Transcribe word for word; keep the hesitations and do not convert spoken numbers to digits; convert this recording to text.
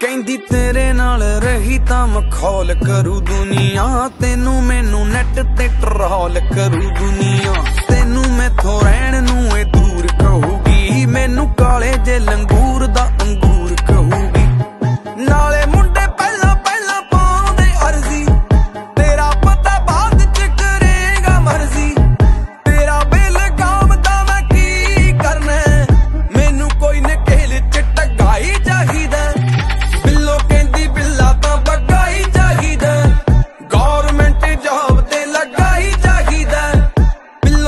ਕਹਿੰਦੀ ਤੇਰੇ ਨਾਲ ਰਹੀ ਤਾਂ ਮਖੌਲ ਕਰੂ ਦੁਨੀਆ, ਤੈਨੂੰ ਮੈਨੂੰ ਨੈਟ ਤੇ ਟਰੋਲ ਕਰੂ ਦੁਨੀਆ। ਤੈਨੂੰ ਮੈਥੋਂ ਰਹਿਣ